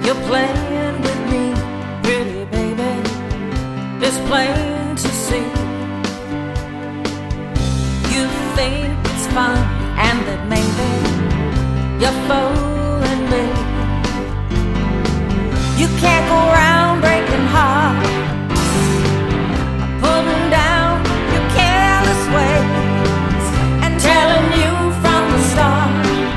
You're playing with me, pretty baby. It's plain to see. You think it's fun and that maybe you're fooling me. You can't go around breaking hearts, pulling down your careless ways, and telling you from the start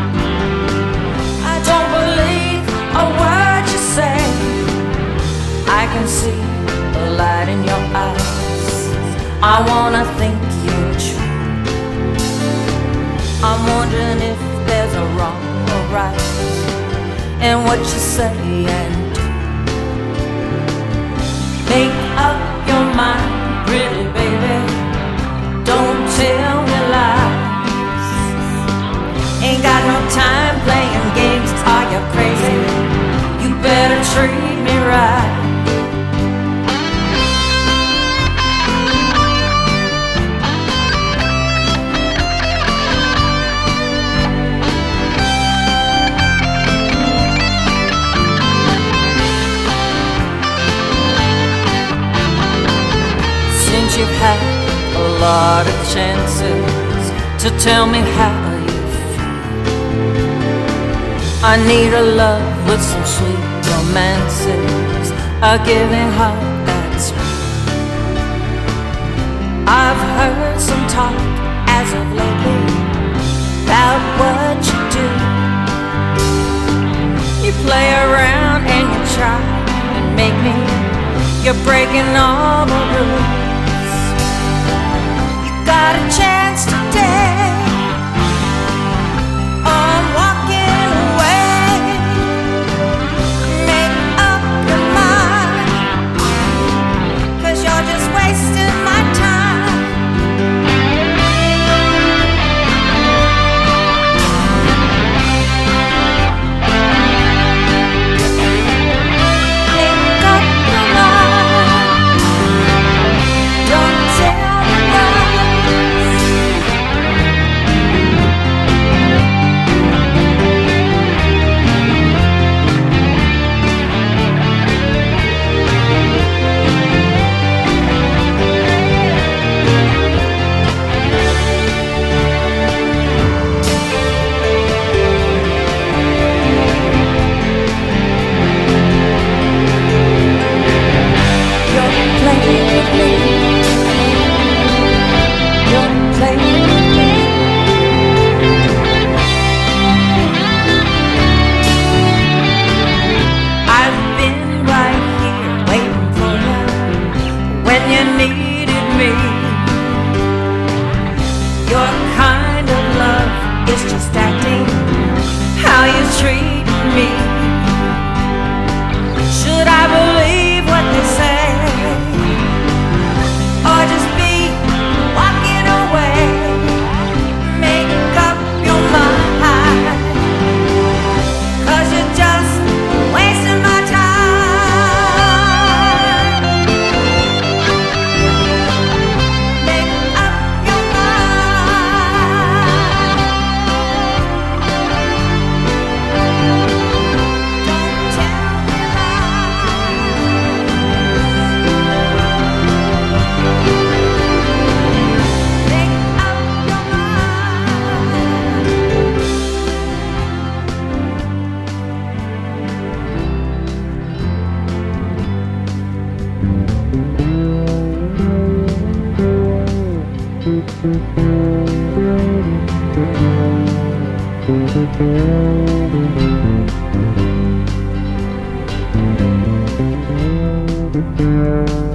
I don't believe a word you say. I can see the light in your eyes. I wanna think you're true. I'm wondering if there's a wrong or right in what you say and do. Make up your mind, pretty baby. Don't tell me lies. Ain't got no time playing games. Are you crazy? You better treat me right. You've had a lot of chances to tell me how you feel. I need a love with some sweet romances, a giving heart that's real. I've heard some talk as of lately about what you do. You play around and you try and make me. You're breaking all the rules. Got a chance today. I'm walking away. Make up your mind, 'cause you're just wasting my time. Make up your mind. Don't tell me lies. Thank you.